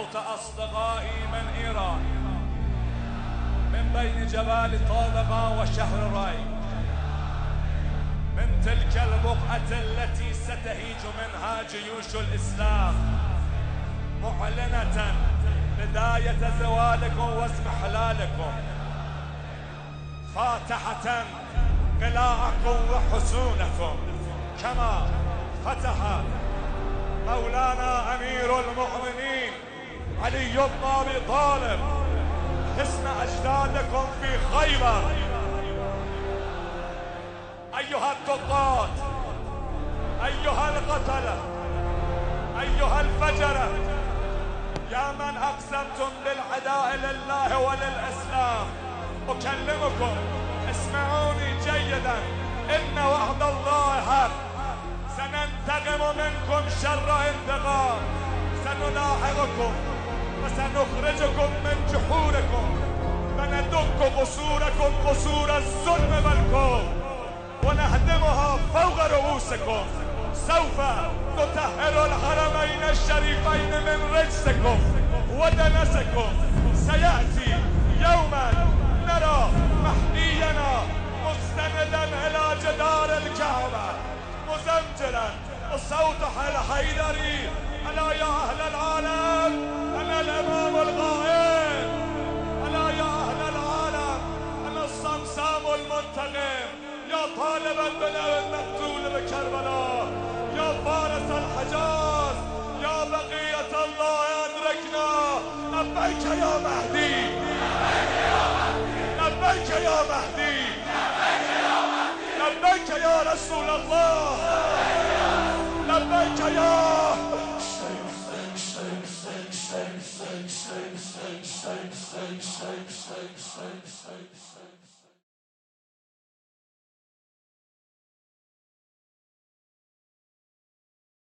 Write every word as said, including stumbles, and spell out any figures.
صوت أصدقائي من إيران، من بين جبال طابقة وشهر راي، من تلك البقعة التي ستهيج منها جيوش الإسلام، معلنة بداية زوالكم واضمحلالكم، فاتحة قلاعكم وحصونكم، كما فتح مولانا أمير المؤمنين علي بن أبي طالب حصن أجدادكم في خيبر. أيها الضباط، أيها القتلة، أيها الفجرة، يا من أقسمتم بالعداء لله وللإسلام، أكلمكم اسمعوني جيدا، إن وعد الله حق، سننتقم منكم شر انتقام، سنلاحقكم وسنخرجكم من جحوركم، وندك قصوركم قصور الظلم والكفر ونهدمها فوق رؤوسكم. سوف نطهر الحرمين الشريفين من رجسكم ودنسكم. سيأتي يوما نرى مهدينا مستندا إلى جدار الكعبة مزمجرا صوته الحيدري: ألا يا أهل العالم أنا الإمام الغائب، ألا يا أهل العالم أنا الصمصام المنتقم، يا طالبا بالأب المقتول بكربلاء، يا فارس الحجاز، يا بقية الله أدركنا. لبيك يا مهدي، لبيك يا مهدي، لبيك يا رسول الله، لبيك يا Thank you.